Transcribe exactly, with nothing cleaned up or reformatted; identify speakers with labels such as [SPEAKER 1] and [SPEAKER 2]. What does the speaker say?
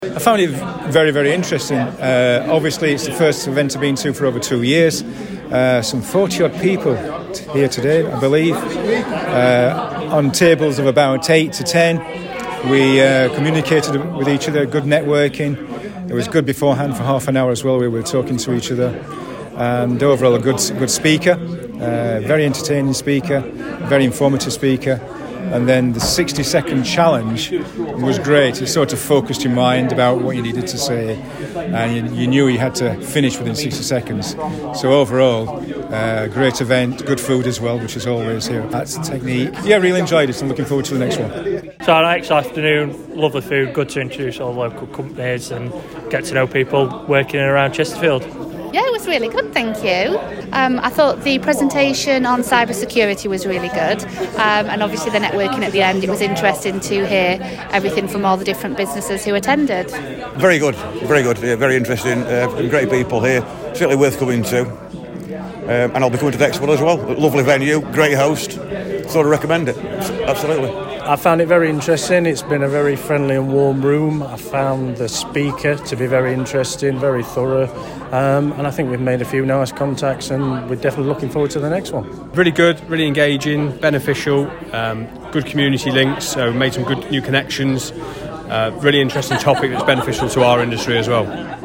[SPEAKER 1] I found it very, very interesting. Uh, obviously, it's the first event I've been to for over two years. Uh, some forty-odd people t- here today, I believe, uh, on tables of about eight to ten. We uh, communicated with each other, good networking. It was good beforehand for half an hour as well. We were talking to each other. And overall, a good, good speaker, uh, very entertaining speaker, very informative speaker. And then the sixty-second challenge was great. It sort of focused your mind about what you needed to say, and you, you knew you had to finish within sixty seconds. So overall, uh, great event, good food as well, which is always here at Technique. Yeah, really enjoyed it. I'm looking forward to the next one.
[SPEAKER 2] So our next afternoon, lovely food, good to introduce all local companies and get to know people working around Chesterfield.
[SPEAKER 3] Yeah, it was really good, thank you. Um, I thought the presentation on cyber security was really good, um, and obviously the networking at the end. It was interesting to hear everything from all the different businesses who attended.
[SPEAKER 4] Very good, very good, yeah, very interesting, uh, great people here, certainly worth coming to. Um, and I'll be coming to the next one as well. Lovely venue, great host, so I'd recommend it, absolutely.
[SPEAKER 5] I found it very interesting. It's been a very friendly and warm room. I found the speaker to be very interesting, very thorough, um, and I think we've made a few nice contacts, and we're definitely looking forward to the next one.
[SPEAKER 6] Really good, really engaging, beneficial, um, good community links, so made some good new connections. Uh, really interesting topic that's beneficial to our industry as well.